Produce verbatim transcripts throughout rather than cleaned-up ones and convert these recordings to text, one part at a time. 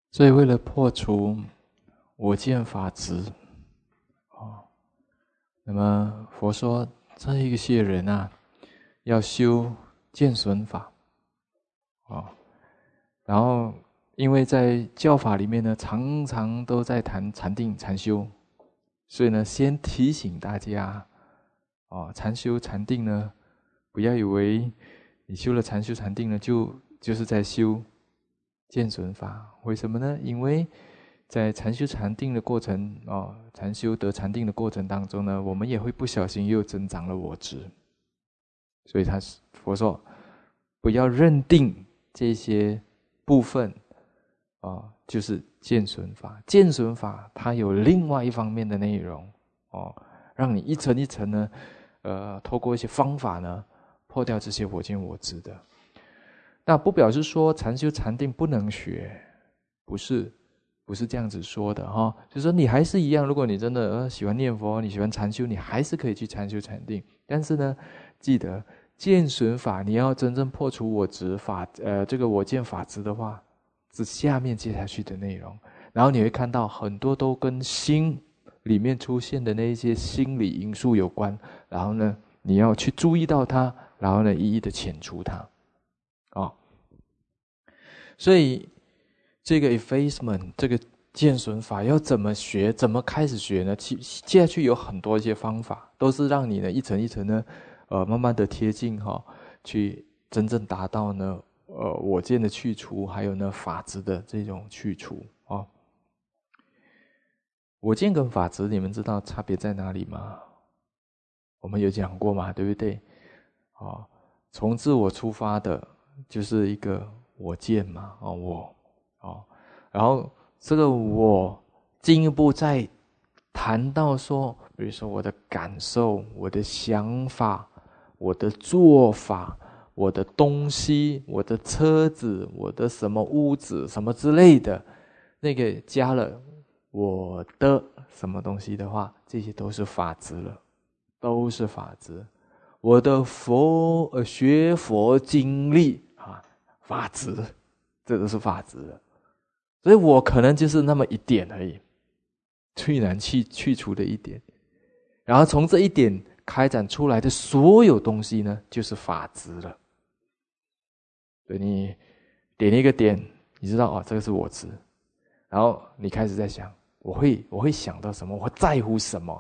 所以为了破除我见法执，哦，那么佛说这一些人啊，要修见损法，哦，然后因为在教法里面呢，常常都在谈禅定禅修，所以呢，先提醒大家，哦，禅修禅定呢，不要以为你修了禅修禅定呢，就就是在修见损法。为什么呢？因为在禅修禅定的过程，哦，禅修得禅定的过程当中呢，我们也会不小心又增长了我执。所以他佛说，不要认定这些部分，哦，就是见损法。见损法它有另外一方面的内容，哦，让你一层一层呢，呃，透过一些方法呢，破掉这些我见我执的。那不表示说禅修禅定不能学，不是，不是这样子说的哈、哦。就是说你还是一样，如果你真的呃喜欢念佛，你喜欢禅修，你还是可以去禅修禅定。但是呢，记得见损法，你要真正破除我执法，呃，这个我见法执的话，是下面接下去的内容。然后你会看到很多都跟心里面出现的那一些心理因素有关。然后呢，你要去注意到它，然后呢，一一的遣除它。哦，所以这个 effacement 这个见损法要怎么学，怎么开始学呢？接下去有很多一些方法，都是让你呢一层一层呢，呃，慢慢的贴近哈、哦，去真正达到呢，呃，我见的去除，还有呢法执的这种去除哦。我见跟法执，你们知道差别在哪里吗？我们有讲过嘛，对不对？哦，从自我出发的，就是一个我见嘛，哦，我，哦，然后这个我进一步再谈到说，比如说我的感受、我的想法、我的做法、我的东西、我的车子、我的什么屋子什么之类的，那个加了我的什么东西的话，这些都是法执了，都是法执。我的佛呃学佛经历啊，法执，这都是法执的。所以我可能就是那么一点而已，最难去去除的一点。然后从这一点开展出来的所有东西呢，就是法执了。所以你点一个点，你知道哦，这个是我执。然后你开始在想，我会我会想到什么？我会在乎什么？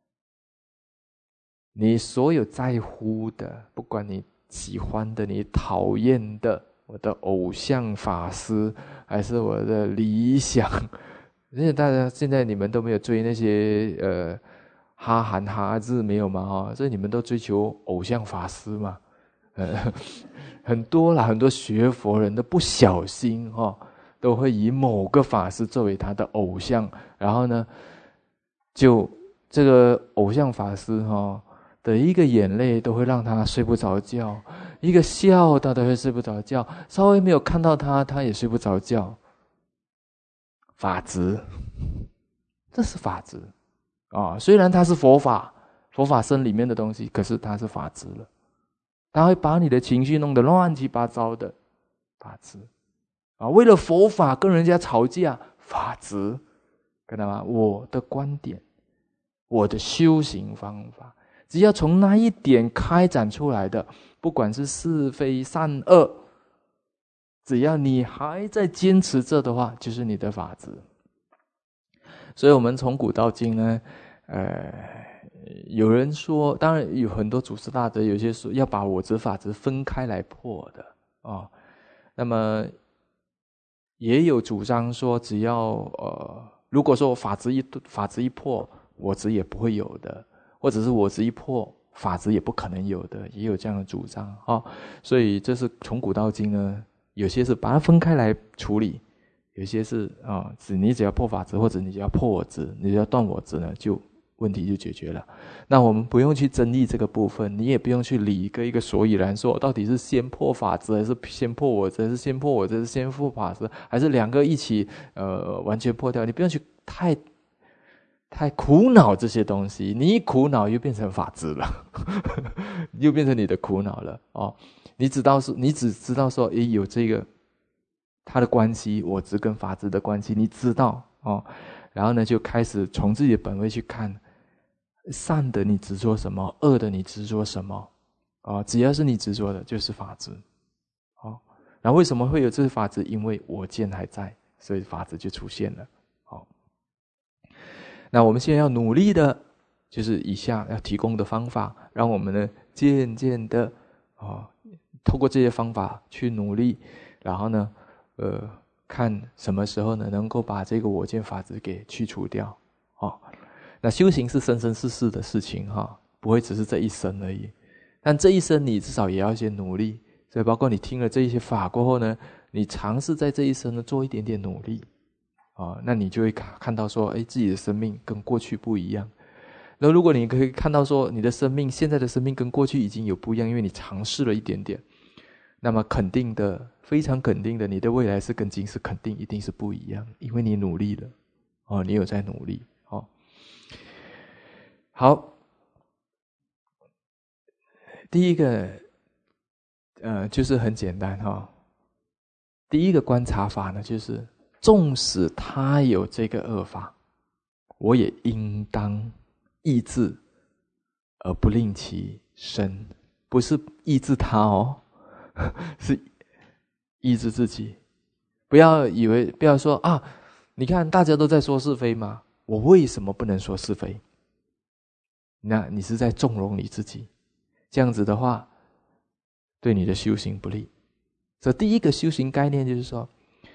你所有在乎的，不管你喜欢的、你讨厌的，我的偶像法师，还是我的理想，因为大家现在你们都没有追那些呃哈韩哈日没有嘛哈，所以你们都追求偶像法师嘛，呃很多啦，很多学佛人都不小心哈、哦，都会以某个法师作为他的偶像，然后呢，就这个偶像法师哈、哦。的一个眼泪都会让他睡不着觉，一个笑他都会睡不着觉，稍微没有看到他，他也睡不着觉。法执，这是法执啊！虽然它是佛法，佛法僧里面的东西，可是它是法执了，它会把你的情绪弄得乱七八糟的，法执啊！为了佛法跟人家吵架，法执，看到吗？我的观点，我的修行方法。只要从那一点开展出来的，不管是是非善恶，只要你还在坚持着的话，就是你的法执。所以我们从古到今呢，呃，有人说，当然有很多祖师大德，有些说要把我执法执分开来破的哦。那么也有主张说，只要呃，如果说法执一法执一破，我执也不会有的。或者是我执一破，法执也不可能有的，也有这样的主张啊、哦。所以这是从古到今呢，有些是把它分开来处理，有些是啊、哦，只你只要破法执，或者你只要破我执，你只要断我执呢，就问题就解决了。那我们不用去争议这个部分，你也不用去理一个一个所以然，说到底是先破法执，还是先破我执，还是先破我执，还是先破法执，还是两个一起呃完全破掉？你不用去太。太苦恼这些东西，你一苦恼又变成法执了，又变成你的苦恼了哦。你知道是，你只知道说，诶，有这个它的关系，我执跟法执的关系，你知道哦。然后呢，就开始从自己的本位去看，善的你执着什么，恶的你执着什么，哦，只要是你执着的，就是法执，哦。然后为什么会有这个法执？因为我见还在，所以法执就出现了，哦。那我们现在要努力的，就是以下要提供的方法，让我们呢渐渐的，哦，透过这些方法去努力，然后呢，呃。看什么时候呢，能够把这个我见法执给去除掉，哦。那修行是生生世世的事情哈，不会只是这一生而已。但这一生你至少也要一些努力，所以包括你听了这一些法过后呢，你尝试在这一生呢做一点点努力，哦，那你就会看到说，哎，自己的生命跟过去不一样。那如果你可以看到说，你的生命现在的生命跟过去已经有不一样，因为你尝试了一点点。那么肯定的，非常肯定的，你的未来是跟今世肯定一定是不一样，因为你努力了，哦，你有在努力，哦。好，第一个，呃，就是很简单哈，哦。第一个观察法呢，就是纵使他有这个恶法，我也应当抑制，而不令其生，不是抑制他哦。是抑制自己，不要以为不要说啊，你看大家都在说是非嘛，我为什么不能说是非？那你是在纵容你自己，这样子的话，对你的修行不利。所以第一个修行概念就是说，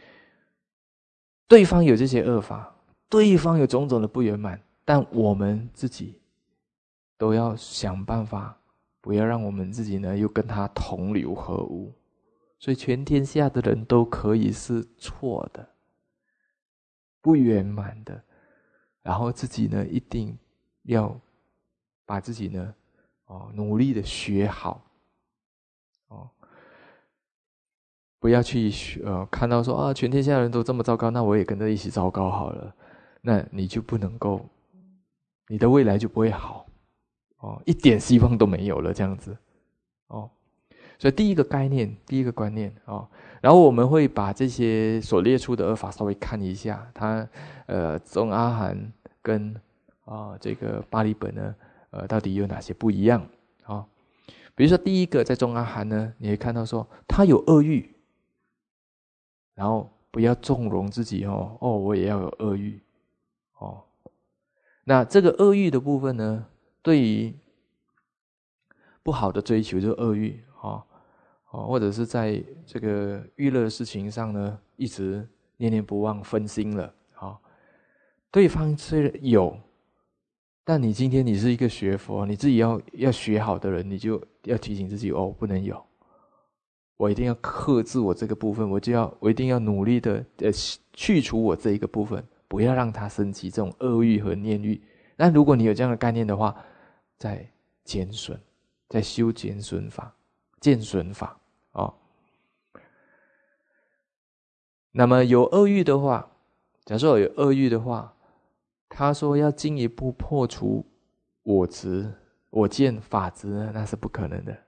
对方有这些恶法，对方有种种的不圆满，但我们自己都要想办法。不要让我们自己呢又跟他同流合污，所以全天下的人都可以是错的、不圆满的，然后自己呢一定要把自己呢哦努力的学好，哦，不要去呃看到说啊全天下的人都这么糟糕，那我也跟着一起糟糕好了，那你就不能够，你的未来就不会好。哦，一点希望都没有了，这样子，哦，所以第一个概念，第一个观念，哦，然后我们会把这些所列出的恶法稍微看一下，它，呃，中阿含跟啊、呃、这个巴利本呢，呃，到底有哪些不一样？啊、哦，比如说第一个在中阿含呢，你会看到说他有恶欲，然后不要纵容自己哦，哦，我也要有恶欲，哦，那这个恶欲的部分呢？对于不好的追求，就是恶欲，哦哦，或者是在这个娱乐的事情上呢，一直念念不忘，分心了，哦，对方虽然有，但你今天你是一个学佛，你自己要要学好的人，你就要提醒自己哦，不能有，我一定要克制我这个部分，我就要我一定要努力的呃去除我这一个部分，不要让它升起这种恶欲和念欲。那如果你有这样的概念的话，在减损，在修减损法、减损法，哦。那么有恶欲的话，假设有恶欲的话，他说要进一步破除我执、我见、法执呢，那是不可能的。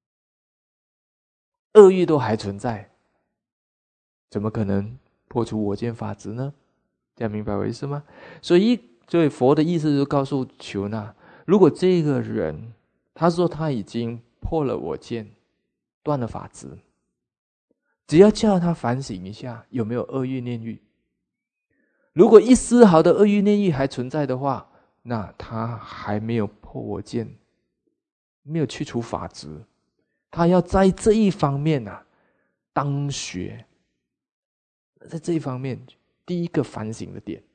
恶欲都还存在，怎么可能破除我见法执呢？这样明白我意思吗？所以，所以佛的意思就告诉求那，如果这个人他说他已经破了我见，断了法执，只要叫他反省一下有没有恶欲念欲，如果一丝毫的恶欲念欲还存在的话，那他还没有破我见，没有去除法执，他要在这一方面啊当学，在这一方面第一个反省的点，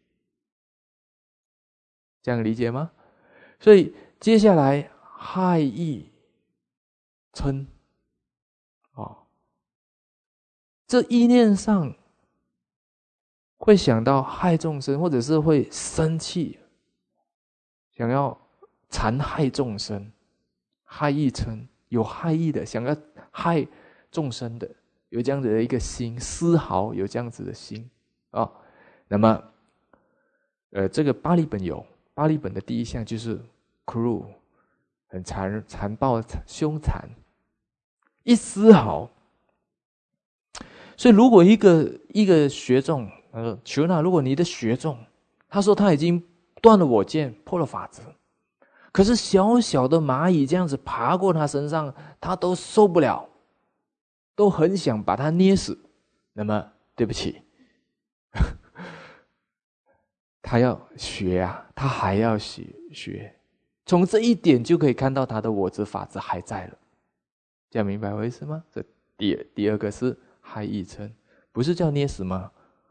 这样理解吗？所以接下来害意嗔，哦，这意念上会想到害众生，或者是会生气，想要残害众生，害意嗔，有害意的，想要害众生的，有这样子的一个心，丝毫有这样子的心啊、哦。那么，呃，这个巴利本有，巴利本的第一项就是 cruel， 很残残暴、凶残，一丝毫所以如果一个一个学众，他说求那，如果你的学众，他说他已经断了我见，破了法则，可是小小的蚂蚁这样子爬过他身上，他都受不了，都很想把他捏死。那么对不起，他要学啊，他还要学学，从这一点就可以看到他的我执法则还在了。这样明白我意思吗？这第第二个是害意嗔，不是叫捏死吗？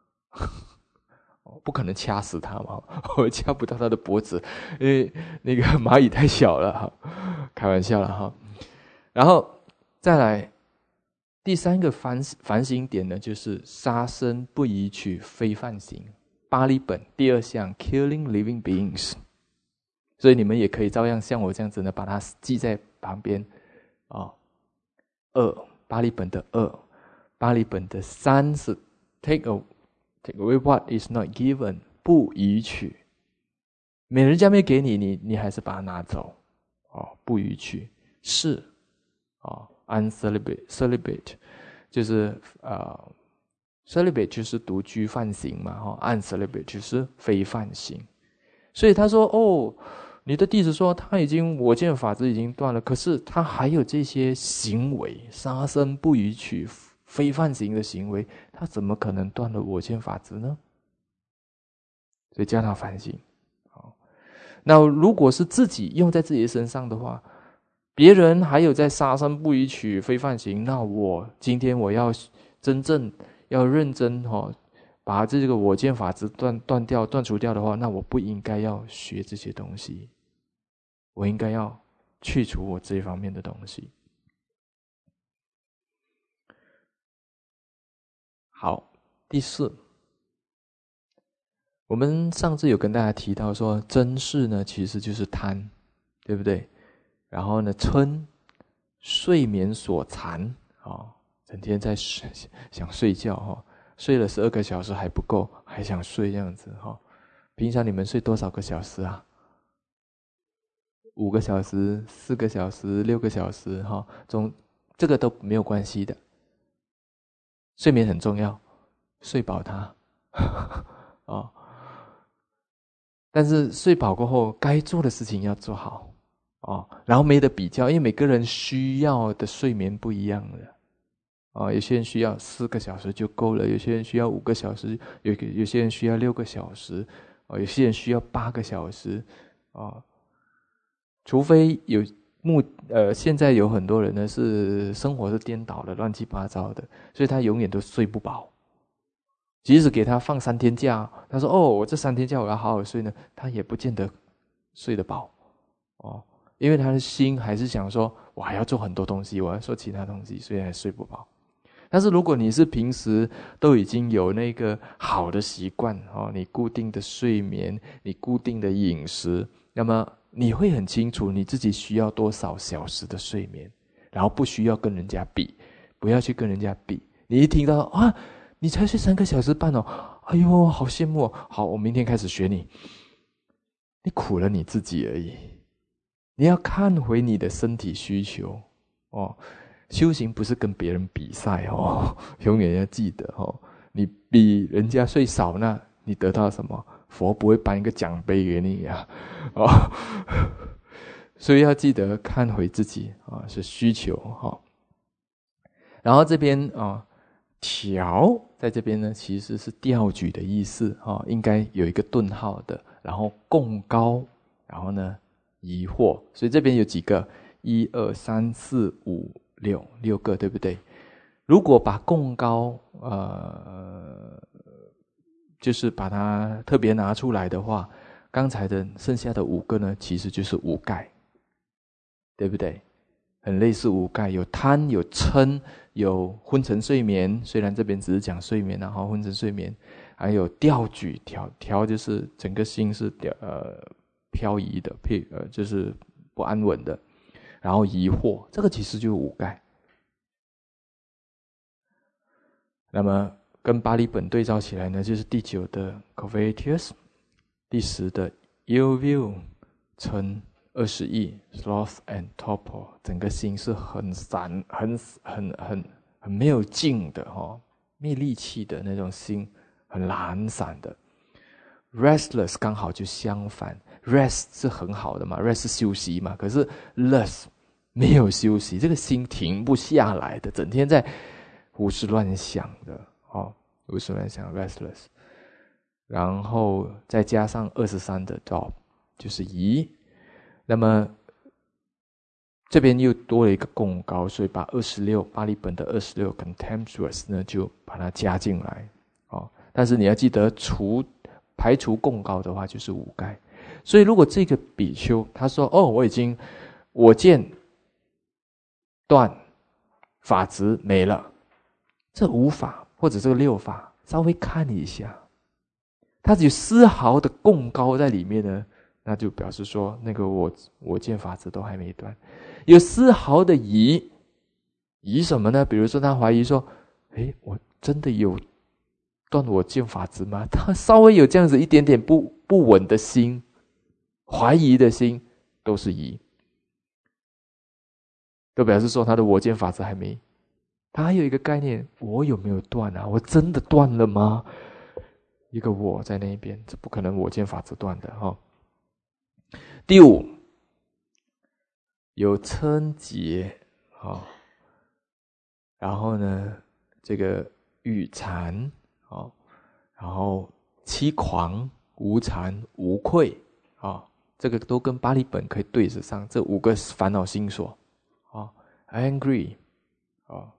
不可能掐死他嘛，我掐不到他的脖子，因为那个蚂蚁太小了哈，开玩笑了哈。然后再来第三个反反省点呢，就是杀生不宜取非犯行。巴利本第二项 killing living beings， 所以你们也可以照样像我这样子呢，把它记在旁边哦。二，巴利本的二，巴利本的三是 take a take away what is not given， 不宜取。没人家没给你，你你还是把它拿走哦，不宜取。是哦 ，uncelibate celibate 就是呃 celibate 就是独居犯行嘛，哈、哦、，uncelibate 就是非犯行。所以他说哦。你的弟子说他已经我见法则已经断了，可是他还有这些行为，杀生不宜取非犯行的行为，他怎么可能断了我见法则呢？所以叫他反省。好，那如果是自己用在自己身上的话，别人还有在杀生不宜取非犯行，那我今天我要真正要认真哈。把这个我见法则断断掉、断除掉的话，那我不应该要学这些东西，我应该要去除我这一方面的东西。好，第四，我们上次有跟大家提到说，嗔视呢其实就是贪，对不对？然后呢，嗔，睡眠所缠，哦，整天在想睡觉哈、哦。睡了十二个小时还不够，还想睡这样子哈。平常你们睡多少个小时啊？五个小时、四个小时、六个小时哈，总这个都没有关系的。睡眠很重要，睡饱它哦。但是睡饱过后，该做的事情要做好哦，然后没得比较，因为每个人需要的睡眠不一样的。啊、哦，有些人需要四个小时就够了，有些人需要五个小时，有有些人需要六个小时，哦，有些人需要八个小时，哦，除非有目呃，现在有很多人呢是生活是颠倒的，乱七八糟的，所以他永远都睡不饱。即使给他放三天假，他说：“哦，我这三天假我要好好睡呢。”他也不见得睡得饱，哦，因为他的心还是想说：“我还要做很多东西，我要做其他东西，所以还睡不饱。”但是如果你是平时都已经有那个好的习惯哦，你固定的睡眠，你固定的饮食，那么你会很清楚你自己需要多少小时的睡眠，然后不需要跟人家比，不要去跟人家比。你一听到啊，你才睡三个小时半哦，哎呦，好羡慕哦！好，我明天开始学你。你苦了你自己而已。你要看回你的身体需求哦。修行不是跟别人比赛哦，永远要记得哦。你比人家睡少，那你得到什么？佛不会颁一个奖杯给你呀、啊，哦。所以要记得看回自己啊，是需求哈。然后这边啊，调在这边呢，其实是调举的意思啊，应该有一个顿号的。然后共高，然后呢疑惑，所以这边有几个，一二三四五。六六个对不对？如果把共高呃，就是把它特别拿出来的话，刚才的剩下的五个呢，其实就是五盖，对不对？很类似五盖，有贪，有嗔，有昏沉睡眠。虽然这边只是讲睡眠，然后昏沉睡眠，还有调举调调，就是整个心是呃漂移的，偏呃就是不安稳的。然后疑惑，这个其实就是五盖。那么跟巴利本对照起来呢，就是第九的 covetous， 第十的 ill will， 嗔，二十一 sloth and torpor， 整个心是很散、很很很很没有静的哈、哦， 没力气的那种心，很懒散的。restless 刚好就相反 ，rest 是很好的嘛 ，rest 是休息嘛，可是 less 没有休息，这个心停不下来的，整天在胡思乱想的哦，胡思乱想 restless， 然后再加上二十三的 doubt 就是疑，那么这边又多了一个共高，所以把二十六巴利本的二十六 contemptuous 呢就把它加进来哦，但是你要记得除排除共高的话就是无盖，所以如果这个比丘他说哦我已经我见断法执没了，这五法或者这个六法稍微看一下，他有丝毫的共高在里面呢，那就表示说那个我我见法执都还没断。有丝毫的疑，疑什么呢？比如说他怀疑说诶我真的有断我见法执吗？他稍微有这样子一点点不不稳的心，怀疑的心，都是疑，都表示说他的我见法执还没，他还有一个概念，我有没有断啊？我真的断了吗？一个我在那边，这不可能我见法执断的哈、哦。第五，有嗔结啊、哦，然后呢，这个欲馋哦，然后欺狂、无惭、无愧啊、哦，这个都跟巴利本可以对着上，这五个烦恼心所啊、哦、，angry 啊、哦，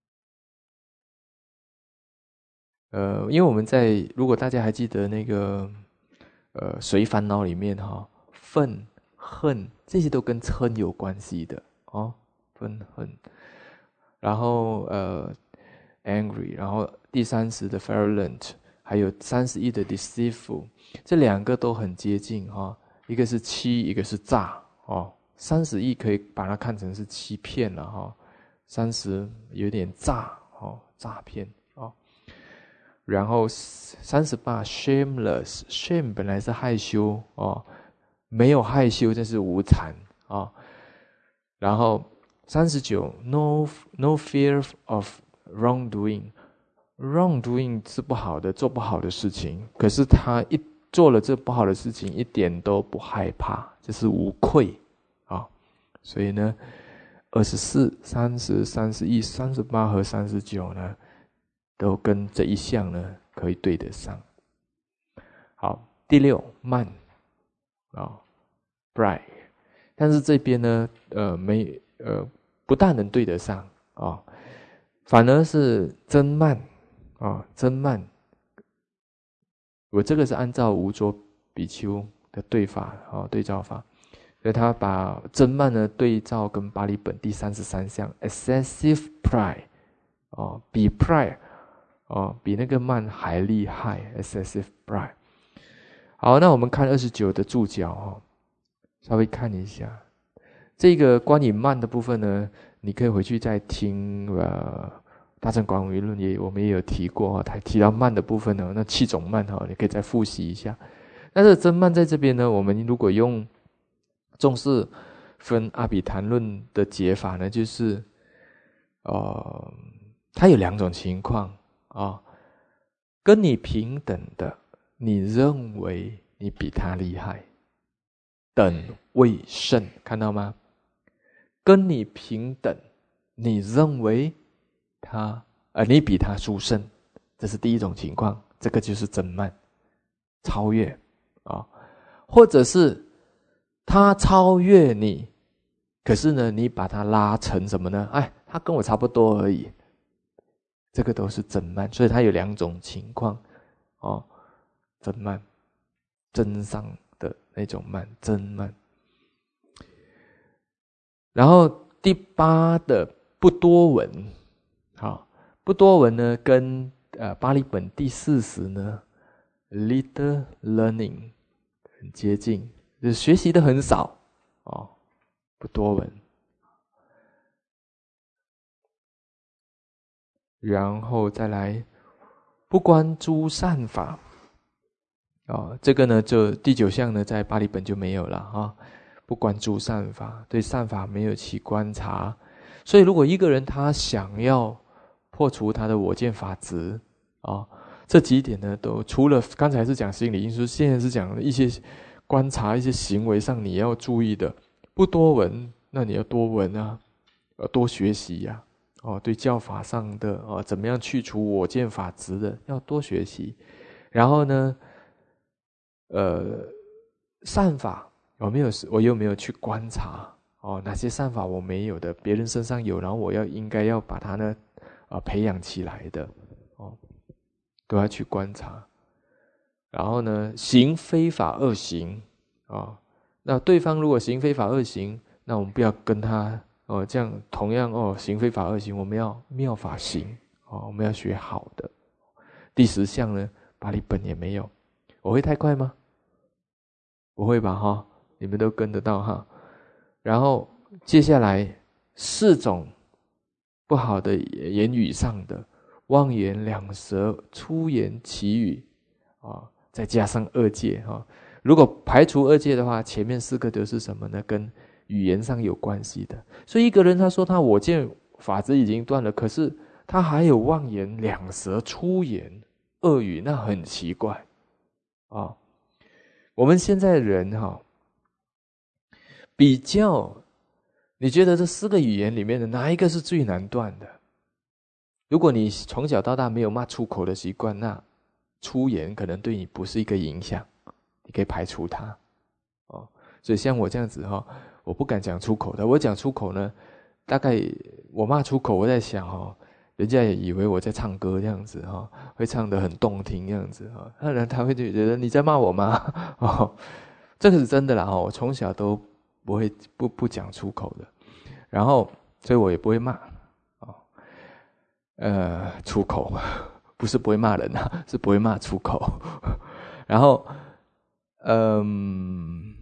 呃，因为我们在如果大家还记得那个呃随烦恼里面哈、哦，愤、恨这些都跟嗔有关系的哦，愤恨，然后呃 angry， 然后第三十的 virulent， 还有三十一的 deceitful， 这两个都很接近哈、哦，一个是欺，一个是诈哦。三十一可以把它看成是欺骗了哈、哦，三十有点诈哦，诈骗哦。然后三十八 shameless， shame 本来是害羞哦，没有害羞，这是无惭啊、哦。然后三十九 no no fear of wrongdoing， wrongdoing 是不好的，做不好的事情，可是他一做了这不好的事情，一点都不害怕，这是无愧啊、哦。所以呢，二十四、三十、三十一、三十八和三十九呢，都跟这一项呢可以对得上。好，第六慢啊、哦、，bright， 但是这边呢，呃，没呃，不大能对得上啊、哦，反而是真慢啊、哦，真慢。我这个是按照无着比丘的对法啊、哦，对照法。所以他把真慢呢对照跟巴利本第三十三项 excessive pride 哦，比 pride 哦比那个慢还厉害 excessive pride。好，那我们看二十九的注脚哦，稍微看一下这个关于慢的部分呢，你可以回去再听呃大乘广为论也我们也有提过，他提到慢的部分呢，那七种慢哈，你可以再复习一下。但是真慢在这边呢，我们如果用重视分阿毗昙论的解法呢，就是呃，它有两种情况啊、哦，跟你平等的，你认为你比他厉害，等位胜，看到吗？跟你平等，你认为他呃你比他殊胜，这是第一种情况，这个就是真慢，超越啊、哦，或者是他超越你，可是呢，你把他拉成什么呢？哎，他跟我差不多而已，这个都是真慢，所以它有两种情况哦，真慢，真上的那种慢，真慢。然后第八的不多闻，好、哦，不多闻呢，跟呃巴利本第四十呢 ，little learning 很接近。就是学习的很少哦，不多闻。然后再来不观诸善法哦，这个呢就第九项呢在巴利本就没有了啊、哦，不观诸善法，对善法没有起观察，所以如果一个人他想要破除他的我见法执啊。这几点呢，都除了刚才是讲心理因素，现在是讲一些观察一些行为上你要注意的。不多闻，那你要多闻啊，要多学习呀、啊。哦，对教法上的哦，怎么样去除我见法执的，要多学习。然后呢，呃，善法有没有？我有没有去观察？哦，哪些善法我没有的，别人身上有，然后我要应该要把它呢，啊、呃，培养起来的，哦，都要去观察。然后呢，行非法恶行啊、哦，那对方如果行非法恶行，那我们不要跟他哦，这样同样哦，行非法恶行，我们要妙法行哦，我们要学好的。第十项呢，巴利本也没有，我会太快吗？不会吧，哈，你们都跟得到哈。然后接下来四种不好的言语上的妄言、两舌、粗言、绮语啊，再加上恶戒哈。如果排除恶戒的话，前面四个都是什么呢？跟语言上有关系的。所以一个人他说他我见法执已经断了，可是他还有妄言、两舌、粗言、恶语，那很奇怪啊。我们现在人哈，比较，你觉得这四个语言里面的哪一个是最难断的？如果你从小到大没有骂出口的习惯，那粗言可能对你不是一个影响，你可以排除它。哦，所以像我这样子哈，我不敢讲出口的。我讲出口呢，大概我骂出口，我在想哈，人家也以为我在唱歌这样子哈，会唱得很动听这样子哈，当然他会觉得你在骂我吗？哦，这个是真的啦哦，我从小都不会不不讲出口的，然后所以我也不会骂哦，呃，出口不是不会骂人啊，是不会骂出口，然后嗯，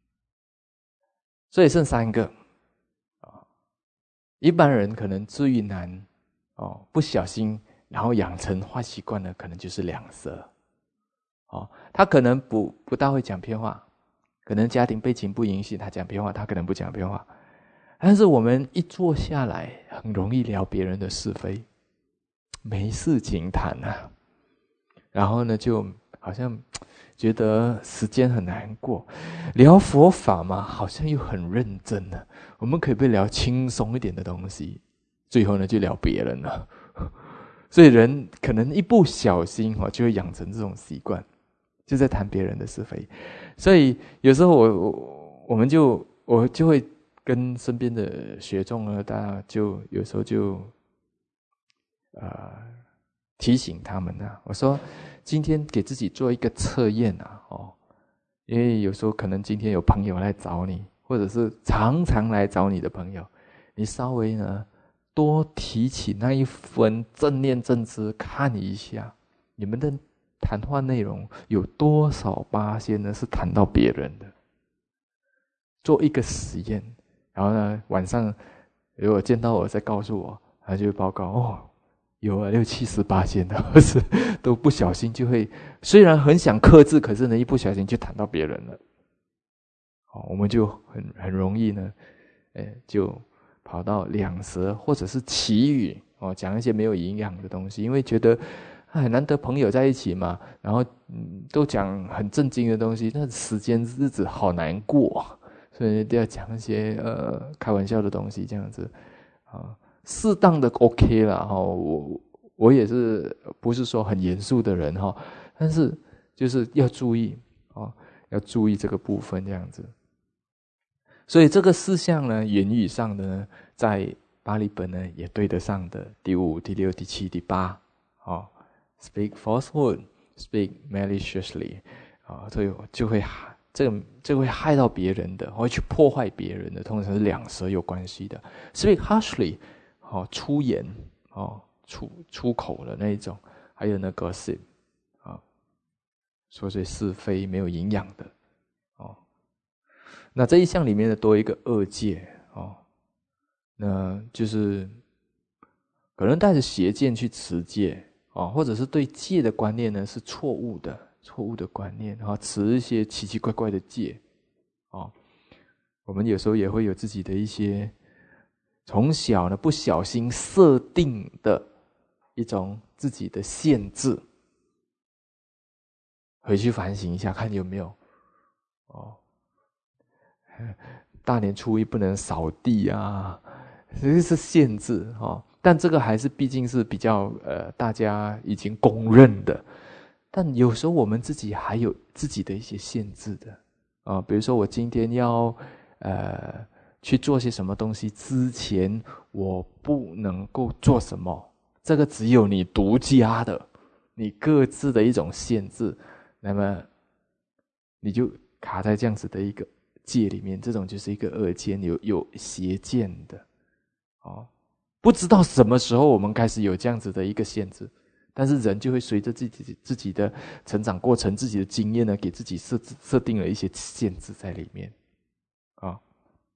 所以剩三个啊，一般人可能最难。哦，不小心，然后养成坏习惯呢，可能就是两舌。哦，他可能不不大会讲偏话，可能家庭背景不允许他讲偏话，他可能不讲偏话。但是我们一坐下来，很容易聊别人的是非，没事情谈啊。然后呢，就好像觉得时间很难过。聊佛法嘛，好像又很认真呢。我们可以不可以聊轻松一点的东西？最后呢，就聊别人了，所以人可能一不小心哦，就会养成这种习惯，就在谈别人的是非。所以有时候我我我们就我就会跟身边的学众呢，大家就有时候就呃提醒他们啊，我说今天给自己做一个测验啊，哦，因为有时候可能今天有朋友来找你，或者是常常来找你的朋友，你稍微呢。多提起那一分正念正知，看一下你们的谈话内容有多少巴仙呢是谈到别人的。做一个实验，然后呢晚上如果见到我再告诉我，他就会报告哦，有啊六七十巴仙的，或是都不小心就会，虽然很想克制，可是呢一不小心就谈到别人了。哦，我们就很很容易呢，哎就。跑到两舌或者是绮语哦，讲一些没有营养的东西，因为觉得哎难得朋友在一起嘛，然后嗯都讲很正经的东西，那时间日子好难过，所以都要讲一些呃开玩笑的东西，这样子啊，适当的 OK 啦哈、哦，我我也是不是说很严肃的人哈、哦，但是就是要注意哦，要注意这个部分这样子。所以这个四项呢，言语上的呢，在巴利本呢也对得上的。第五、第六、第七、第八，哦 ，speak falsehood, speak maliciously， 啊、哦，所以就会这个这个会害到别人的，会去破坏别人的，通常是两舌有关系的。speak harshly， 哦，出言，哦，出出口的那一种，还有那个 gossip， 啊、哦，说些是非没有营养的。那这一项里面的多一个恶戒哦，那就是可能带着邪见去持戒哦，或者是对戒的观念呢是错误的，错误的观念啊、哦，持一些奇奇怪怪的戒哦。我们有时候也会有自己的一些从小呢不小心设定的一种自己的限制。回去反省一下，看有没有哦。大年初一不能扫地啊，这是限制哦。但这个还是毕竟是比较呃大家已经公认的。但有时候我们自己还有自己的一些限制的啊、哦，比如说我今天要呃去做些什么东西之前，我不能够做什么，这个只有你独家的，你各自的一种限制。那么你就卡在这样子的一个界里面，这种就是一个恶见，有有邪见的哦。不知道什么时候我们开始有这样子的一个限制，但是人就会随着自己自己的成长过程、自己的经验呢，给自己设设定了一些限制在里面啊、哦。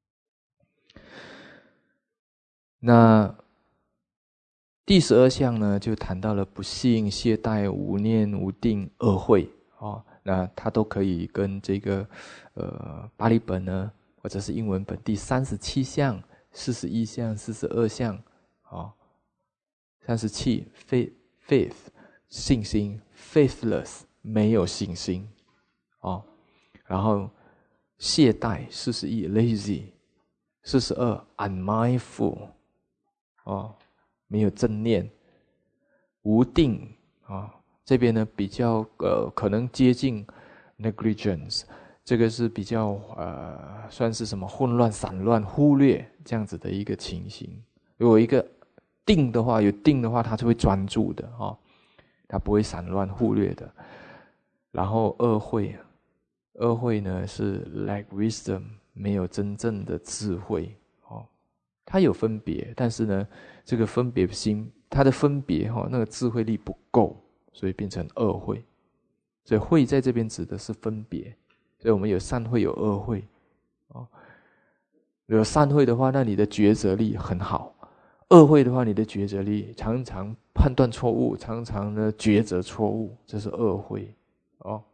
那第十二项呢，就谈到了不信、懈怠、无念、无定、恶慧哦。那它都可以跟这个呃巴利本呢，或者是英文本第三十七项、四十一项、四十二项，哦，三十七 faith faith 信心 faithless 没有信心，哦，然后懈怠四十一 lazy 四十二 unmindful 哦，没有正念，无定啊。哦这边呢比较呃可能接近 negligence， 这个是比较呃算是什么混乱、散乱、忽略这样子的一个情形。如果一个定的话，有定的话，他就会专注的哦，他不会散乱忽略的。然后恶慧，恶慧呢是 lack wisdom， 没有真正的智慧哦，它有分别，但是呢，这个分别心，它的分别哈、哦，那个智慧力不够。所以变成恶慧，所以慧在这边指的是分别，所以我们有善慧有恶慧哦。有善慧的话，那你的抉择力很好；恶慧的话，你的抉择力常常判断错误，常常的抉择错误，这是恶慧哦。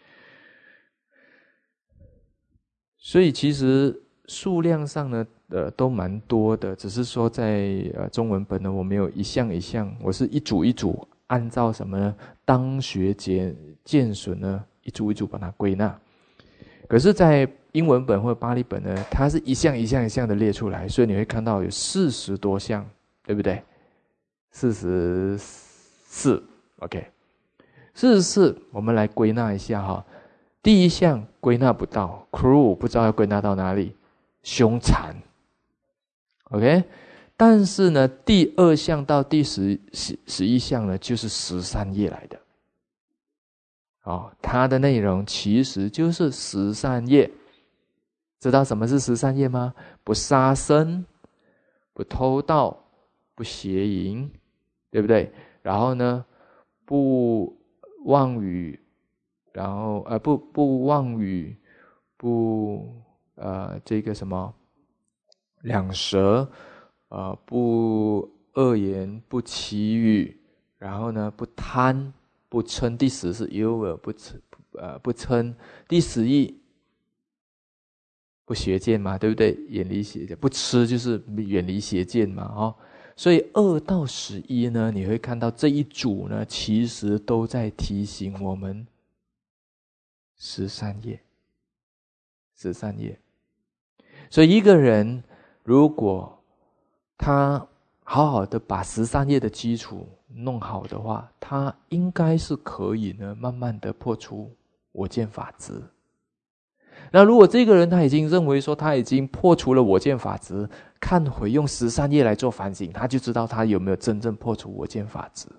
所以其实数量上呢，呃，都蛮多的，只是说在呃中文本呢，我没有一项一项，我是一组一组。按照什么呢？当学见见损呢，一组一组把它归纳。可是，在英文本或者巴利本呢，它是一项一项一项的列出来，所以你会看到有四十多项，对不对？四十四 ，OK， 四十四，我们来归纳一下哈。第一项归纳不到 ，cruel 不知道要归纳到哪里，凶残 ，OK。但是呢，第二项到第十十十一项呢，就是十三页来的，哦，它的内容其实就是十三页。知道什么是十三页吗？不杀生，不偷盗，不邪淫，对不对？然后呢，不妄语，然后呃不不妄语，不呃这个什么两舌。呃，不恶言，不绮语，然后呢，不贪，不嗔。第十是有耳，不嗔，呃，不嗔。第十一，不邪见嘛，对不对？远离邪见，不吃就是远离邪见嘛，哦。所以二到十一呢，你会看到这一组呢，其实都在提醒我们十三页，十三页。所以一个人如果他好好的把十三页的基础弄好的话，他应该是可以呢，慢慢的破除我见法执。那如果这个人他已经认为说他已经破除了我见法执，看回用十三页来做反省，他就知道他有没有真正破除我见法执。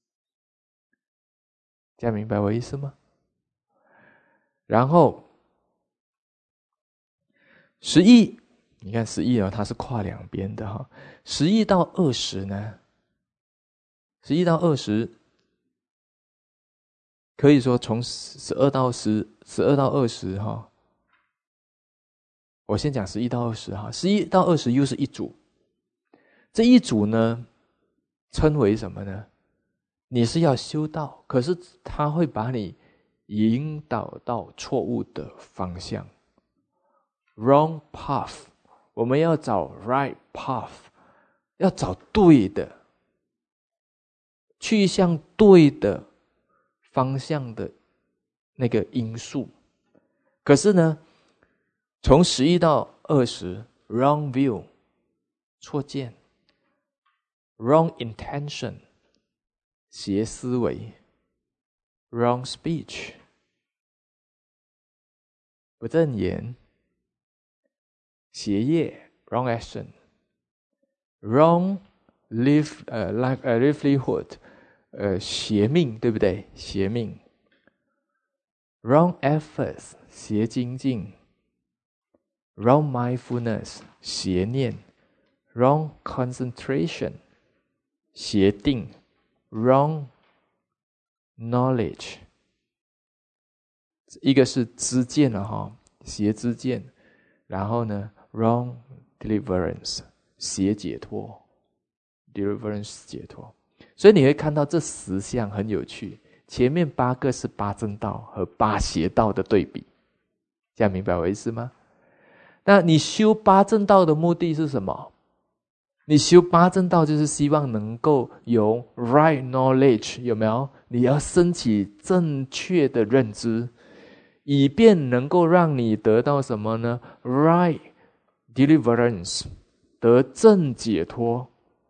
这样明白我意思吗？然后十一。你看十一啊，它是跨两边的哈。十一到二十呢，十一到二十，可以说从十二到十，十二到二十哈。我先讲十一到二十哈，十一到二十又是一组，这一组呢，称为什么呢？你是要修道，可是他会把你引导到错误的方向 ，wrong path。我们要找 right path， 要找对的， 去向对的方向的那个因素。可是呢，从十一到二十 wrong view 错见， wrong intention 邪思维， wrong speech 不正言，邪业 wrong action， wrong live 呃、uh, life 呃、uh, livelihood 呃邪命，对不对？邪命。wrong efforts 邪精进， wrong mindfulness 邪念， wrong concentration 邪定， wrong knowledge 一个是知见了哈，邪知见，然后呢 wrong deliverance 邪解脱 deliverance 解脱。所以你会看到这十项很有趣，前面八个是八正道和八邪道的对比，这样明白我意思吗？那你修八正道的目的是什么？你修八正道就是希望能够有 right knowledge， 有没有？你要升起正确的认知，以便能够让你得到什么呢？ right deliverance 得正解脱。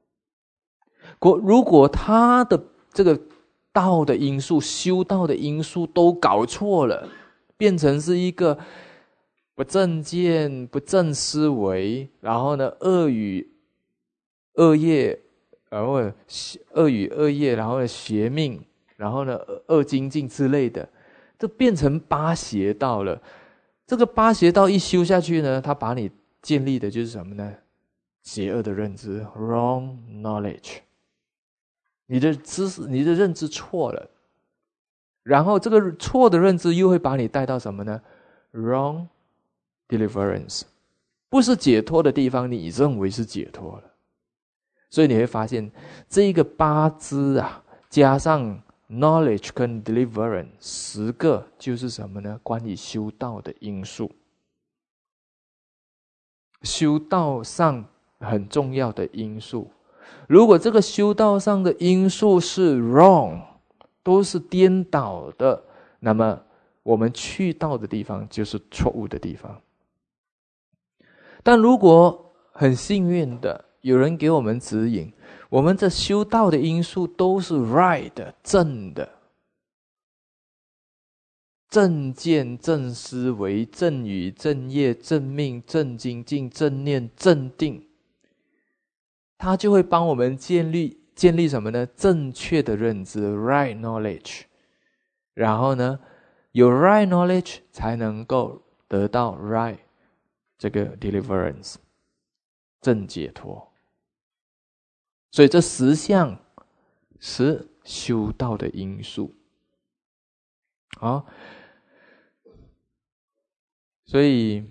如果他的这个道的因素，修道的因素都搞错了，变成是一个不正见、不正思维，然后呢恶语恶业，然后恶语恶业，然后邪命，然后呢恶精进之类的，这变成八邪道了。这个八邪道一修下去呢，他把你建立的就是什么呢？邪恶的认知 wrong knowledge， 你的知识你的认知错了，然后这个错的认知又会把你带到什么呢？ wrong deliverance， 不是解脱的地方你认为是解脱了。所以你会发现这一个八支啊，加上 knowledge 跟 deliverance 十个就是什么呢？关于修道的因素，修道上很重要的因素。如果这个修道上的因素是 wrong， 都是颠倒的，那么我们去到的地方就是错误的地方。但如果很幸运的有人给我们指引，我们这修道的因素都是 right 的，正的，正见、正思维、正语、正业、正命、正精进、正念、正定，它就会帮我们建立建立什么呢？正确的认知 right knowledge。 然后呢有 right knowledge 才能够得到 right 这个 deliverance 正解脱。所以这十项是修道的因素。好，所以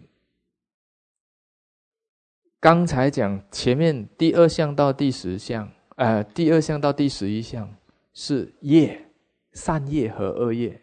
刚才讲前面第二项到第十项，呃，第二项到第十一项是业，善业和恶业。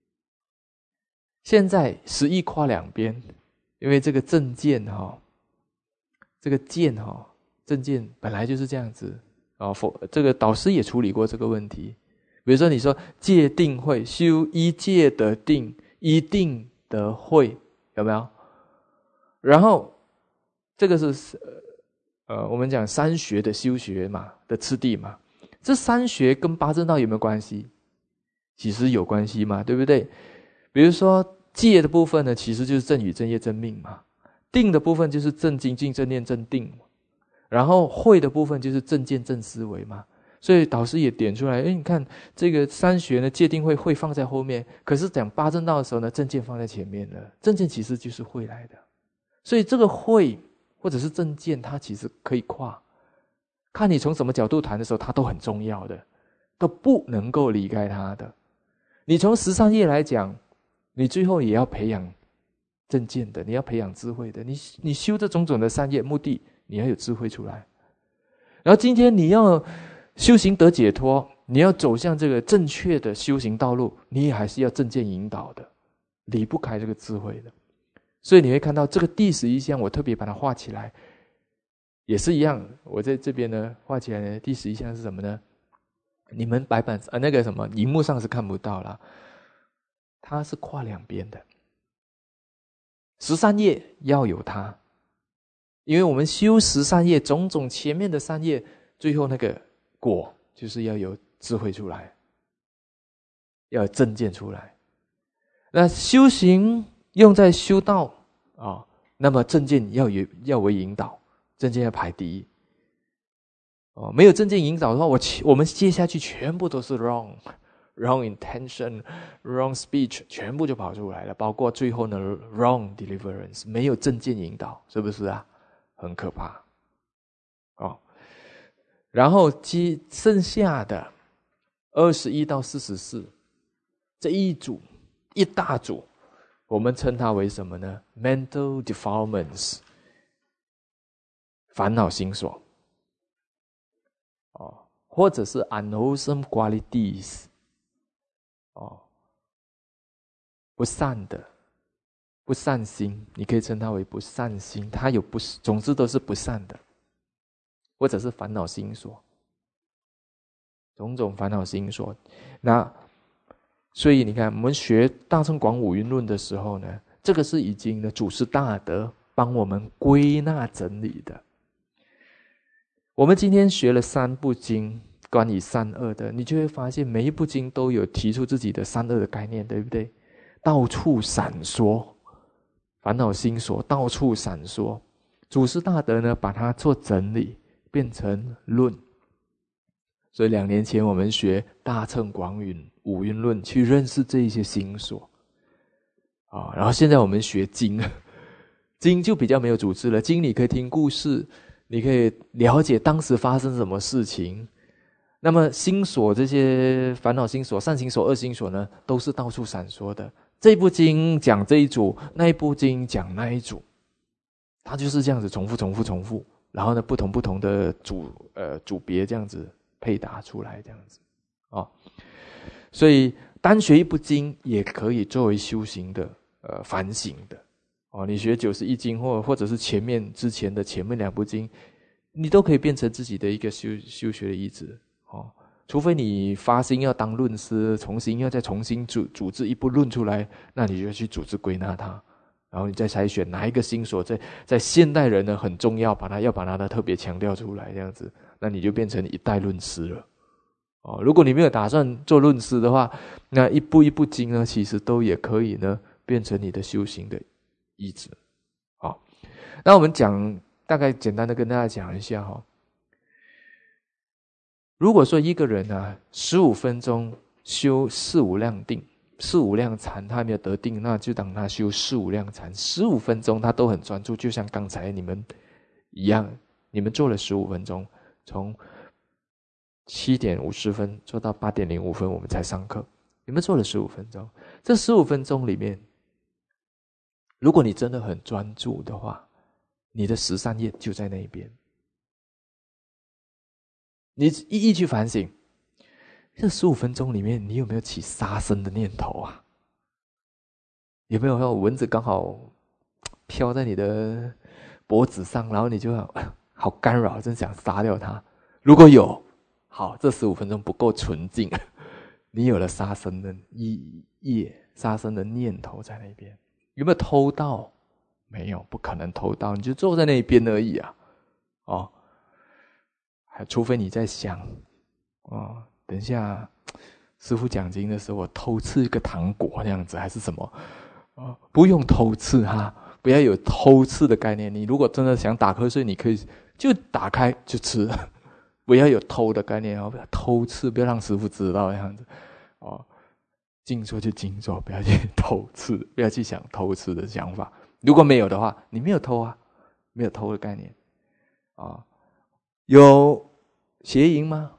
现在十一跨两边，因为这个正见哈、哦，这个见哈、哦，正见本来就是这样子啊、哦。这个导师也处理过这个问题。比如说你说戒定慧，修一戒得定，一定得慧，有没有？然后这个是呃，我们讲三学的修学嘛的次第嘛。这三学跟八正道有没有关系？其实有关系嘛，对不对？比如说戒的部分呢，其实就是正语、正业、正命嘛；定的部分就是正精进、正念、正定；然后慧的部分就是正见、正思维嘛。所以导师也点出来，哎，你看这个三学呢，戒定慧慧放在后面，可是讲八正道的时候呢，正见放在前面了。正见其实就是慧来的，所以这个慧或者是正见，它其实可以跨，看你从什么角度谈的时候，它都很重要的，都不能够离开它的。你从十三业来讲，你最后也要培养正见的，你要培养智慧的。你你修这种种的三业，目的你要有智慧出来。然后今天你要修行得解脱，你要走向这个正确的修行道路，你也还是要正见引导的，离不开这个智慧的。所以你会看到这个第十一项，我特别把它画起来，也是一样。我在这边呢画起来呢，第十一项是什么呢？ 你们白板呃那个什么荧幕上是看不到啦，它是跨两边的。十善业要有它，因为我们修十善业，种种前面的善业，最后那个果就是要有智慧出来，要有正见出来。那修行用在修道啊、哦，那么正见要有要为引导，正见要排第一。哦，没有正见引导的话，我我们接下去全部都是 wrong。wrong intention, wrong speech 全部就跑出来了，包括最后呢 wrong deliverance 没有正见引导，是不是啊？很可怕哦。然后接剩下的二十一到四十四这一组一大组，我们称它为什么呢？ mental defilements 烦恼心所哦，或者是 unwholesome qualities哦，不善的不善心，你可以称它为不善心，它有不，总之都是不善的，或者是烦恼心所，种种烦恼心所。那所以你看，我们学大乘广五蕴论的时候呢，这个是已经呢祖师大德帮我们归纳整理的。我们今天学了三部经关于善恶的，你就会发现每一部经都有提出自己的善恶的概念，对不对？到处闪烁烦恼心所，到处闪烁。祖师大德呢，把它做整理，变成论。所以两年前我们学大乘广蕴五蕴论，去认识这一些心所啊。然后现在我们学经，经就比较没有组织了。经你可以听故事，你可以了解当时发生什么事情。那么心所，这些烦恼心所、善心所、恶心所呢，都是到处闪烁的。这部经讲这一组，那一部经讲那一组，它就是这样子重复、重复、重复，然后呢，不同不同的组呃组别这样子配搭出来，这样子哦。所以单学一部经也可以作为修行的呃反省的哦。你学九十一经，或或者是前面之前的前面两部经，你都可以变成自己的一个修修学的依止。哦，除非你发心要当论师，重新要再重新组组织一部论出来，那你就去组织归纳它，然后你再筛选哪一个心所在在现代人呢很重要，把它要把它的特别强调出来，这样子，那你就变成一代论师了。哦，如果你没有打算做论师的话，那一步一步经呢，其实都也可以呢变成你的修行的依止。好、哦，那我们讲大概简单的跟大家讲一下哈、哦。如果说一个人啊，十五分钟修四无量定、四无量禅，他还没有得定，那就当他修四无量禅。十五分钟他都很专注，就像刚才你们一样，你们做了十五分钟，从七点五十分做到八点零五分，我们才上课。你们做了十五分钟，这十五分钟里面，如果你真的很专注的话，你的十善业就在那一边。你一一去反省，这十五分钟里面，你有没有起杀生的念头啊？有没有有蚊子刚好飘在你的脖子上，然后你就好好干扰，真想杀掉它？如果有，好，这十五分钟不够纯净，你有了杀生的业、杀生的念头在那边。有没有偷盗？没有，不可能偷盗，你就坐在那边而已啊！哦。除非你在想，哦，等一下师父讲经的时候，我偷吃一个糖果那样子，还是什么？哦，不用偷吃哈，不要有偷吃的概念。你如果真的想打瞌睡，你可以就打开就吃，不要有偷的概念哦，不要偷吃，不要让师父知道这样子。哦，静坐就静坐，不要去偷吃，不要去想偷吃的想法。如果没有的话，你没有偷啊，没有偷的概念啊、哦。有邪淫吗？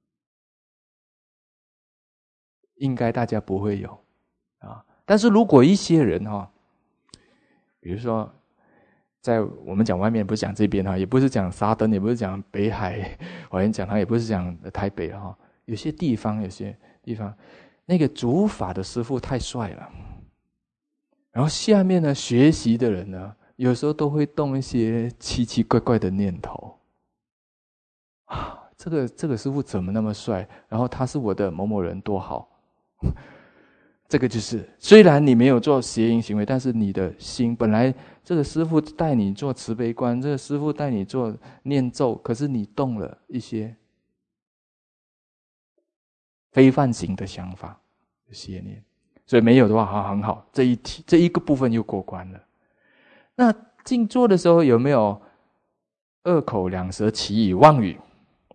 应该大家不会有啊。但是如果一些人哈、哦，比如说在我们讲外面，不是讲这边哈，也不是讲沙登，也不是讲北海华严讲堂，也不是讲台北哈。有些地方，有些地方，那个主法的师父太帅了，然后下面呢学习的人呢，有时候都会动一些奇奇怪怪的念头。 这个这个师父怎么那么帅？然后他是我的某某人，多好。这个就是虽然你没有做邪淫行为，但是你的心本来这个师父带你做慈悲观，这个师父带你做念咒，可是你动了一些非梵行的想法邪念，所以没有的话好很好，这一题这一个部分又过关了。那静坐的时候有没有恶口两舌绮语妄语？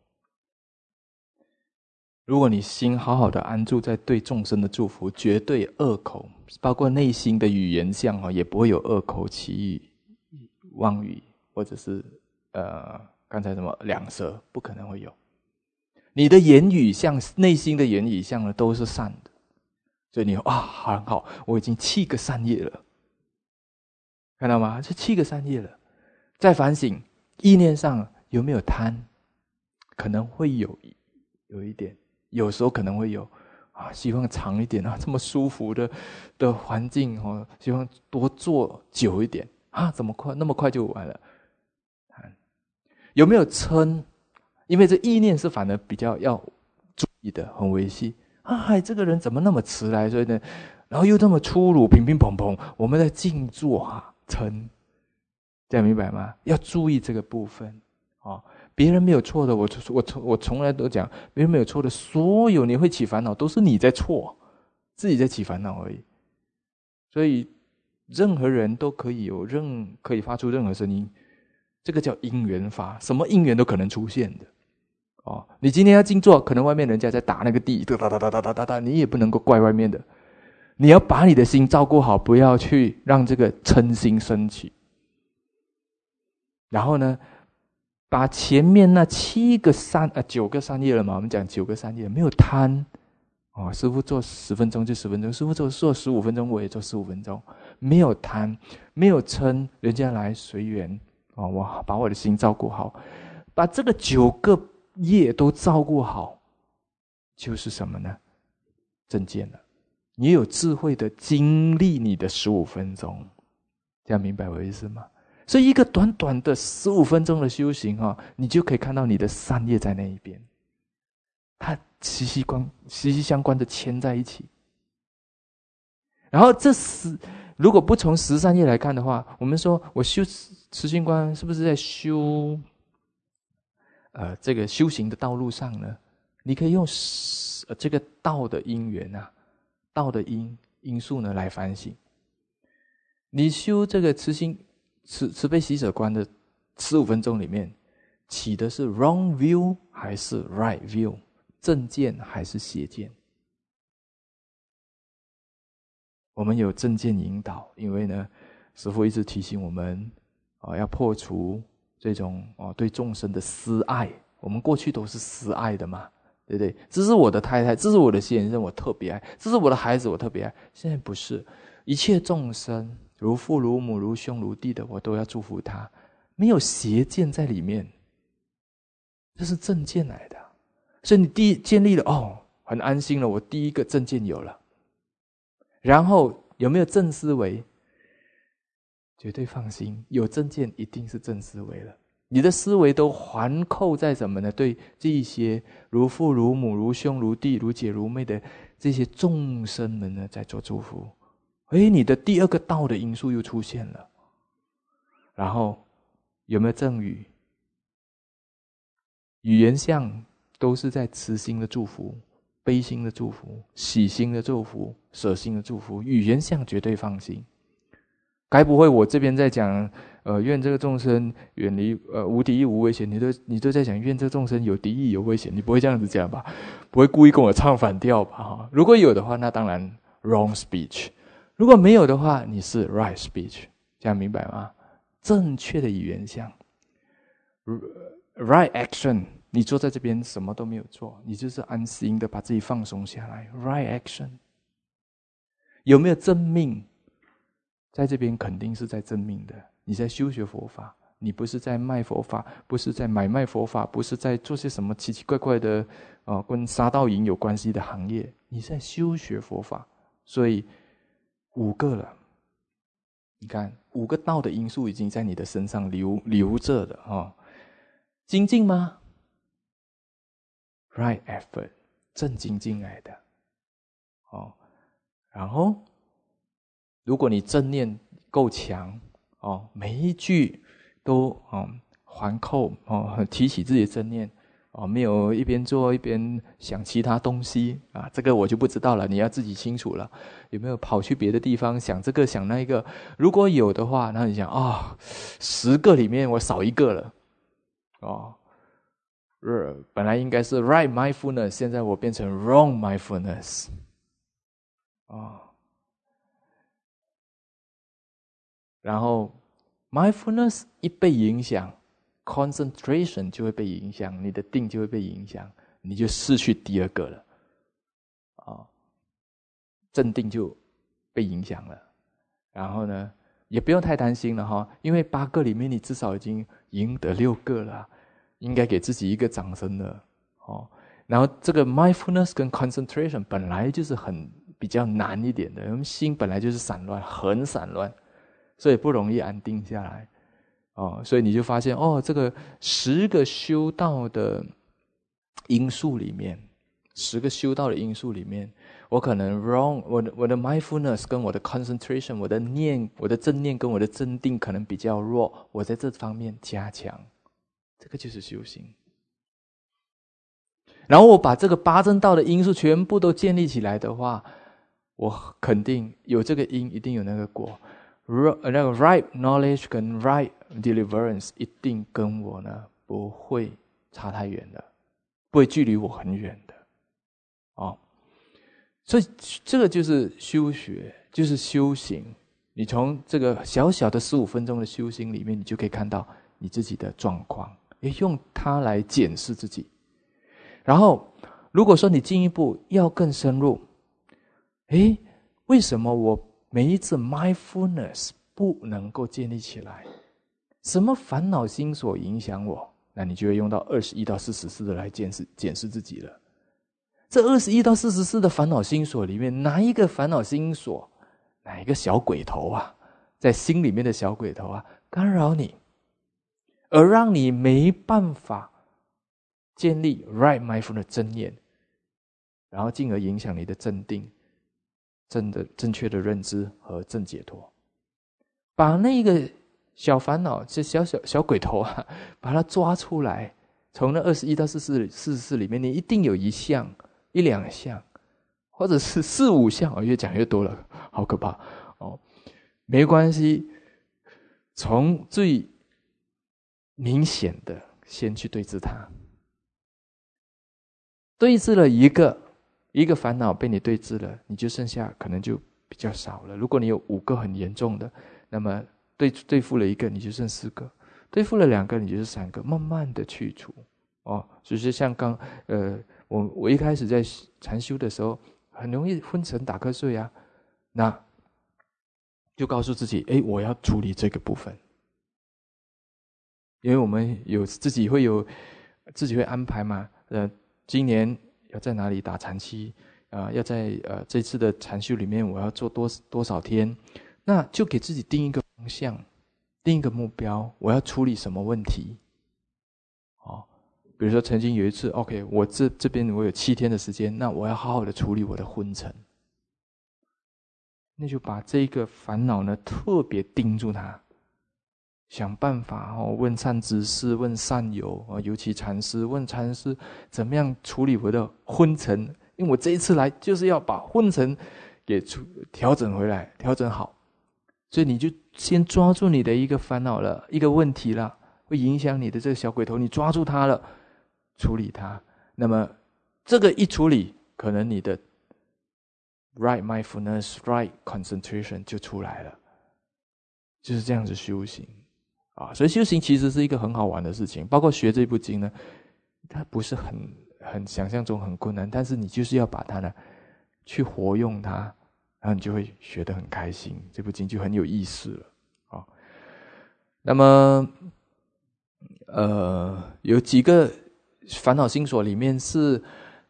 如果你心好好的安住在对众生的祝福，绝对恶口，包括内心的语言相也不会有恶口绮语妄语，或者是呃刚才什么两舌，不可能会有。你的言语像内心的言语像呢都是善的，所以你啊很好，我已经七个善业了，看到吗？这七个善业了。再反省意念上有没有贪，可能会有有一点，有时候可能会有啊，希望长一点啊，这么舒服的的环境哦，希望多坐久一点啊，怎么快那么快就完了？有没有嗔？因为这意念是反而比较要注意的，很维系啊，这个人怎么那么迟来？所以呢，然后又这么粗鲁，乒乒乓乓，我们在静坐啊，嗔，这样明白吗？要注意这个部分哦。别人没有错的，我我我从来都讲，别人没有错的，所有你会起烦恼，都是你在错，自己在起烦恼而已。所以任何人都可以有任可以发出任何声音，这个叫因缘法，什么因缘都可能出现的。哦，你今天要静坐，可能外面人家在打那个地，哒哒哒哒哒哒哒，你也不能够怪外面的。你要把你的心照顾好，不要去让这个嗔心升起。然后呢，把前面那七个三呃九个三业了嘛，我们讲九个三业，没有贪。哦，师父做十分钟就十分钟，师父做做十五分钟，我也做十五分钟，没有贪，没有嗔，人家来随缘。哦，我把我的心照顾好，把这个九个业都照顾好，就是什么呢？正见了。你有智慧的经历你的十五分钟，这样明白我的意思吗？所以一个短短的十五分钟的修行啊，你就可以看到你的善业在那一边，它息息关息息相关的牵在一起。然后这十如果不从十善业来看的话，我们说我修持心观是不是在修呃这个修行的道路上呢？你可以用呃这个道的因缘啊，道的因因素呢来反省。你修这个慈心慈慈悲喜舍观的十五分钟里面，起的是 wrong view 还是 right view？ 正见还是邪见？我们有正见引导，因为呢，师父一直提醒我们啊、哦，要破除这种哦对众生的私爱。我们过去都是私爱的嘛，对不对？这是我的太太，这是我的先生，我特别爱；这是我的孩子，我特别爱。现在不是，一切众生如父如母如兄如弟的，我都要祝福他，没有邪见在里面，这是正见来的。所以你第一建立了哦，很安心了，我第一个正见有了。然后有没有正思维？绝对放心，有正见一定是正思维了。你的思维都环扣在什么呢？对这一些如父如母如兄如弟如姐如妹的这些众生们呢，在做祝福。诶，你的第二个道的因素又出现了。然后有没有正语？语言相都是在慈心的祝福、悲心的祝福、喜心的祝福、舍心的祝福。语言相绝对放心。该不会我这边在讲，呃，愿这个众生远离呃无敌意无危险，你都你都在讲愿这个众生有敌意有危险，你不会这样子讲吧？不会故意跟我唱反调吧？哈，如果有的话，那当然 wrong speech； 如果没有的话，你是 right speech， 这样明白吗？正确的语言相 ，right action， 你坐在这边什么都没有做，你就是安心的把自己放松下来 ，right action。有没有正命？在这边肯定是在正命的，你在修学佛法，你不是在卖佛法，不是在买卖佛法，不是在做些什么奇奇怪怪的呃跟杀盗淫有关系的行业，你在修学佛法。所以五个了，你看五个道的因素已经在你的身上留留着了啊、哦。精进吗？ right effort， 正精进来的。哦，然后如果你正念够强，哦，每一句都哦环扣哦，提起自己的正念。哦，没有一边做一边想其他东西啊，这个我就不知道了，你要自己清楚了。有没有跑去别的地方想这个想那个？如果有的话，那你想啊、哦，十个里面我少一个了，哦，本来应该是 right mindfulness， 现在我变成 wrong mindfulness， 哦，然后 mindfulness 一被影响。concentration 就会被影响，你的定就会被影响，你就失去第二个了，哦，镇定就被影响了。然后呢，也不用太担心了哈，因为八个里面你至少已经赢得六个了，应该给自己一个掌声了，哦。然后这个 mindfulness 跟 concentration 本来就是很比较难一点的，我们心本来就是散乱，很散乱，所以不容易安定下来。哦，所以你就发现哦，这个十个修道的因素里面，十个修道的因素里面，我可能 wrong， 我的我的 mindfulness 跟我的 concentration， 我的念，我的正念跟我的正定可能比较弱，我在这方面加强，这个就是修行。然后我把这个八正道的因素全部都建立起来的话，我肯定有这个因，一定有那个果。那个 right knowledge 跟 right deliverance 一定跟我呢不会差太远的，不会距离我很远的，哦，所以这个就是修学，就是修行。你从这个小小的十五分钟的修行里面，你就可以看到你自己的状况，也用它来检视自己。然后，如果说你进一步要更深入，诶，为什么我每一次 mindfulness 不能够建立起来？什么烦恼心所影响我？那你就会用到二十一到四十四的来检视检视自己了。这二十一到四十四的烦恼心所里面，哪一个烦恼心所，哪一个小鬼头啊，在心里面的小鬼头啊，干扰你，而让你没办法建立 right mindfulness 的正念，然后进而影响你的正定、正的正确的认知和正解脱。把那个小烦恼，这小小小鬼头啊，把它抓出来，从那二十一到四十四里面，你一定有一项、一两项，或者是四五项，哦，越讲越多了，好可怕哦。没关系，从最明显的先去对治它。对治了一个一个烦恼被你对治了，你就剩下可能就比较少了。如果你有五个很严重的，那么对对付了一个，你就剩四个；对付了两个，你就是三个，慢慢的去除。哦，就是像刚呃，我我一开始在禅修的时候，很容易昏沉打瞌睡啊，那就告诉自己，哎，我要处理这个部分，因为我们有自己会有自己会安排嘛，呃。今年要在哪里打禅期啊、呃？要在呃这次的禅修里面，我要做多多少天？那就给自己定一个方向，定一个目标，我要处理什么问题？哦，比如说曾经有一次 ，OK， 我这这边我有七天的时间，那我要好好的处理我的昏沉，那就把这个烦恼呢特别盯住它。想办法哦，问善知识，问善友啊，尤其禅师，问禅师怎么样处理我的昏沉？因为我这一次来就是要把昏沉给调整回来，调整好。所以你就先抓住你的一个烦恼了，一个问题了，会影响你的这个小鬼头，你抓住它了，处理它。那么这个一处理，可能你的 right mindfulness、right concentration 就出来了，就是这样子修行。啊，所以修行其实是一个很好玩的事情，包括学这部经呢，它不是很很想象中很困难，但是你就是要把它呢去活用它，然后你就会学得很开心，这部经就很有意思了啊。那么，呃，有几个烦恼心所里面是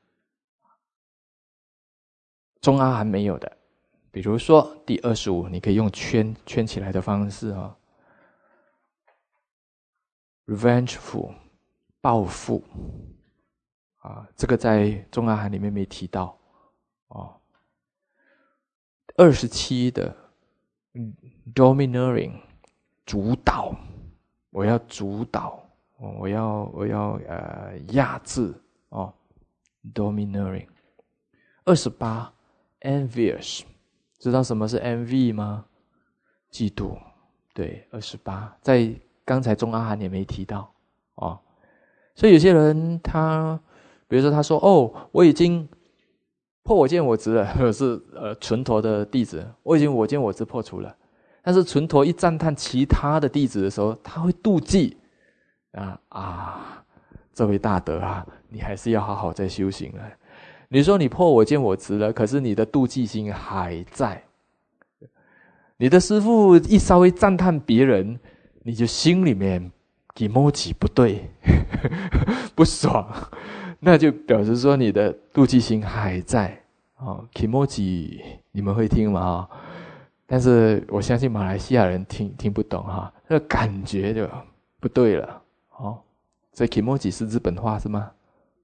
中阿含没有的，比如说第二十五，你可以用圈圈起来的方式啊。revengeful 报复啊，这个在中阿含里面没提到哦。二十七的 domineering 主导，我要主导，我要我要呃压制哦 domineering。二十八 envious， 知道什么是 envy 吗？嫉妒。对，二十八在刚才中阿含也没提到哦。所以有些人他比如说他说哦，我已经破我见我执了，或者是呃纯陀的弟子，我已经我见我执破除了。但是纯陀一赞叹其他的弟子的时候，他会妒忌啊啊，这位大德啊，你还是要好好再修行了。你说你破我见我执了，可是你的妒忌心还在。你的师父一稍微赞叹别人，你就心里面emoji不对，不爽。那就表示说你的妒忌心还在哦 ，kimoji 你们会听吗？哦，但是我相信马来西亚人听听不懂哈，那个感觉就不对了哦。所以 kimoji 是日本话是吗？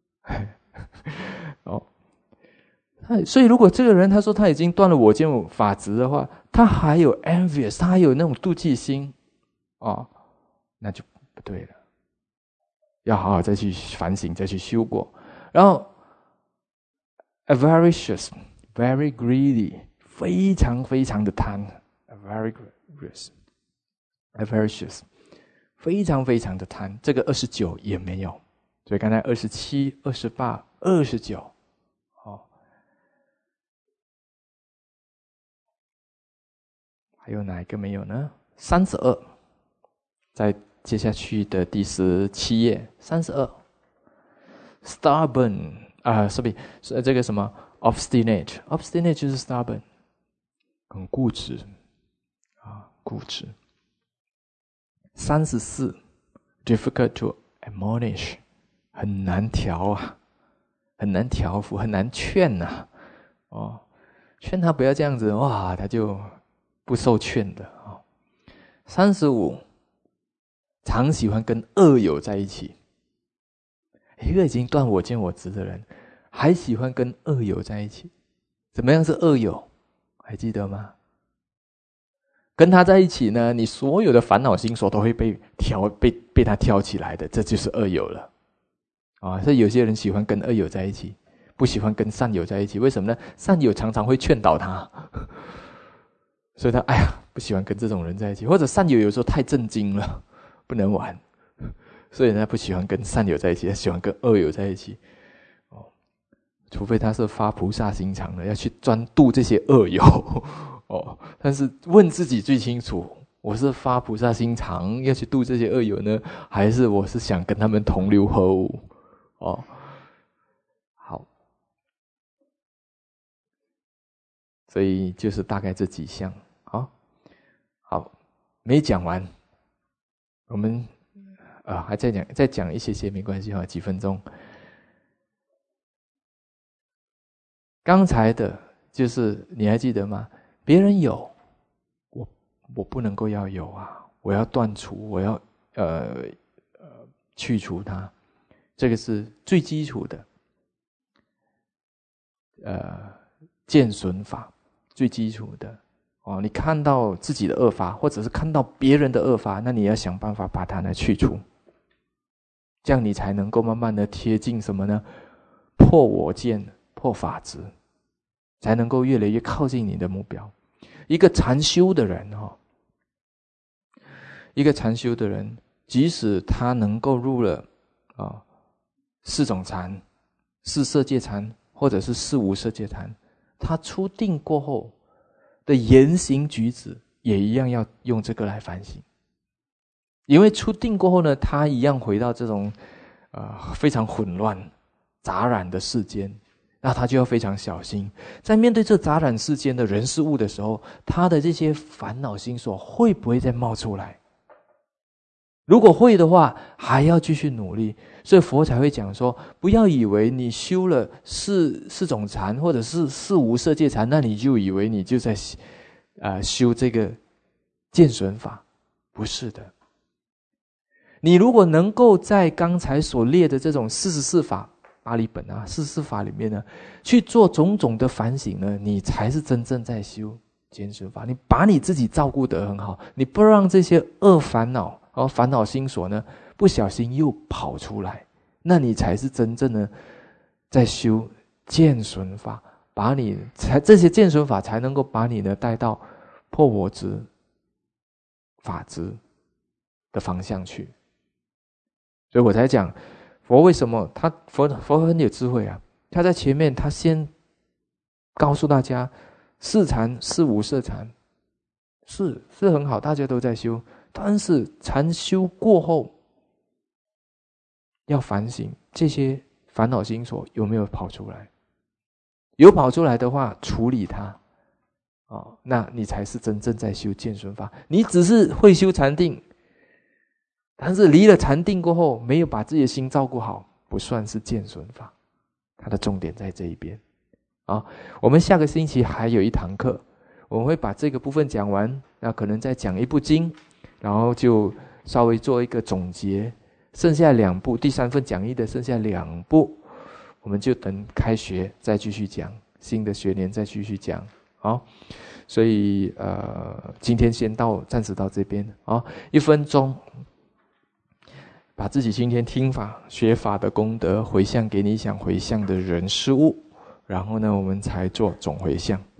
哦，所以如果这个人他说他已经断了我见法执的话，他还有 envious， 他还有那种妒忌心哦，那就不对了。要好好再去反省，再去修过。然后 avaricious very greedy， 非常非常的贪 avaricious avaricious 非常非常的贪。这个二十九也没有，所以刚才二十七、二十八、二十九，哦，还有哪一个没有呢？三十二，在接下去的第十七页，三十二 ，stubborn 啊 ，sorry， 是这个什么 obstinate， obstinate 就是 stubborn， 很固执啊，固执。三十四 ，difficult to admonish， 很难调啊，很难调服，很难劝呐，啊，哦，劝他不要这样子，哇，他就不受劝的啊。三十五。常喜欢跟恶友在一起，一个已经断我见我执的人，还喜欢跟恶友在一起。怎么样是恶友？还记得吗？跟他在一起呢，你所有的烦恼心所都会被挑被被他挑起来的，这就是恶友了啊！所以有些人喜欢跟恶友在一起，不喜欢跟善友在一起。为什么呢？善友常常会劝导他，所以他哎呀不喜欢跟这种人在一起，或者善友有时候太震惊了。不能玩，所以他不喜欢跟善友在一起，他喜欢跟恶友在一起。哦，除非他是发菩萨心肠的，要去专度这些恶友。哦，但是问自己最清楚：我是发菩萨心肠要去度这些恶友呢，还是我是想跟他们同流合污？哦，好，所以就是大概这几项。好，好，没讲完。我们啊，还在讲，再讲一些些没关系哈，几分钟。刚才的就是你还记得吗？别人有，我我不能够要有啊，我要断除，我要呃呃去除它，这个是最基础的，呃见损法最基础的。哦，你看到自己的恶法，或者是看到别人的恶法，那你要想办法把它呢去除，这样你才能够慢慢的贴近什么呢？破我见，破法执，才能够越来越靠近你的目标。一个禅修的人哦，一个禅修的人，即使他能够入了啊、哦、四种禅、四色界禅，或者是四无色界禅，他出定过后的言行举止也一样要用这个来反省，因为出定过后呢，他一样回到这种呃非常混乱杂染的世间，那他就要非常小心，在面对这杂染世间的人事物的时候，他的这些烦恼心所会不会再冒出来？如果会的话，还要继续努力。所以佛才会讲说，不要以为你修了四四种禅，或者是四无色界禅，那你就以为你就在呃修这个见损法，不是的。你如果能够在刚才所列的这种四十四法巴利本啊、四事法里面呢，去做种种的反省呢，你才是真正在修减损法。你把你自己照顾得很好，你不让这些恶烦恼和烦恼心所呢，不小心又跑出来，那你才是真正的在修减损法，把你才这些减损法才能够把你呢带到破我执、法执的方向去。所以我才讲佛为什么他佛佛很有智慧啊，他在前面他先告诉大家四禅是无色禅，是是很好，大家都在修，但是禅修过后要反省这些烦恼心所有没有跑出来，有跑出来的话处理它、哦、那你才是真正在修减损法。你只是会修禅定，但是离了禅定过后没有把自己的心照顾好，不算是减损法。它的重点在这一边、啊、我们下个星期还有一堂课，我们会把这个部分讲完，那可能再讲一部经，然后就稍微做一个总结，剩下两部，第三份讲义的剩下两部，我们就等开学再继续讲，新的学年再继续讲。好，所以呃，今天先到暂时到这边啊，一分钟，把自己今天听法学法的功德回向给你想回向的人事物，然后呢，我们才做总回向。